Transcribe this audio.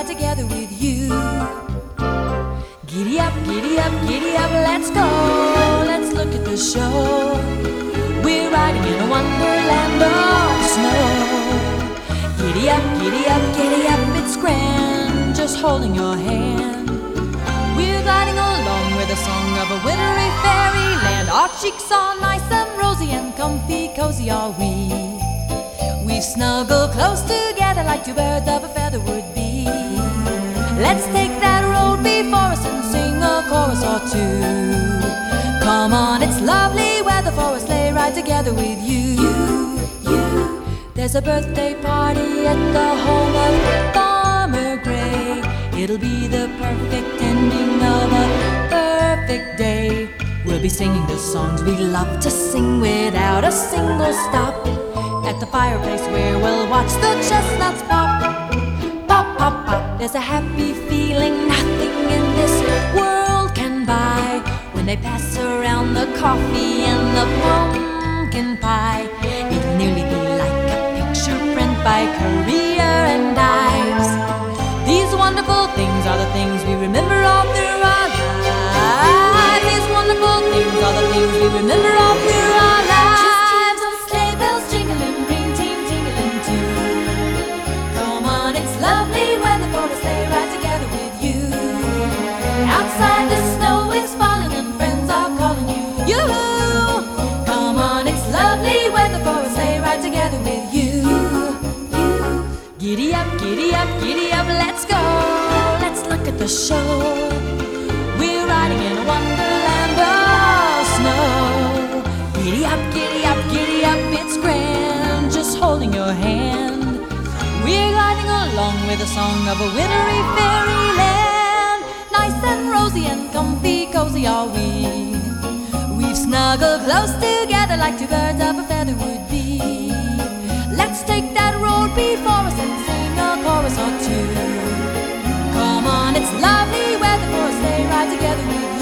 ride together with you. Giddy up, giddy up, giddy up, let's go. Let's look at the show. We're riding in a wonderland of snow. Giddy up, giddy up, giddy up, it's grand, just holding your hand. We're gliding along with the song of a wintry fairyland. Our cheeks are nice and rosy and comfy, cozy are we. We've snuggled close together like two birds of a feather would be. Let's take that road before us and sing a chorus or two. Come on, it's lovely weather for a sleigh ride together with you. There's a birthday party at the home of Farmer Gray. It'll be the perfect ending of a perfect day. We'll be singing the songs we love to sing without a single stop. At the fireplace where we'll watch the chestnuts pop. Pop, pop, pop. There's a happy feeling nothing in this world can buy when they pass around the coffee and the pumpkin pie. It'll nearly be like a picture print by Currier and Ives. These wonderful things are the things we remember all through our lives. These wonderful things are the things we remember all through our lives. Sleigh bells jingling, ring, ting, tingling too. Come on, it's lovely weather for a sleigh ride together with you. Outside the snow is falling and friends are calling you. Yoo-hoo! Come on, it's lovely weather for a sleigh ride together with you. Giddy up, giddy up, giddy up, let's go. Let's look at the show. We're riding in a wonderland of snow. Giddy up, giddy up, giddy up, it's grand, just holding your hand. We're gliding along with the song of a wintry fairyland. Nice and rosy and comfy, cozy are we. We've snuggled close together like two birds of a feather would be. Let's take that road before us and sing a chorus or two. Come on, it's lovely weather for a sleigh ride together with you.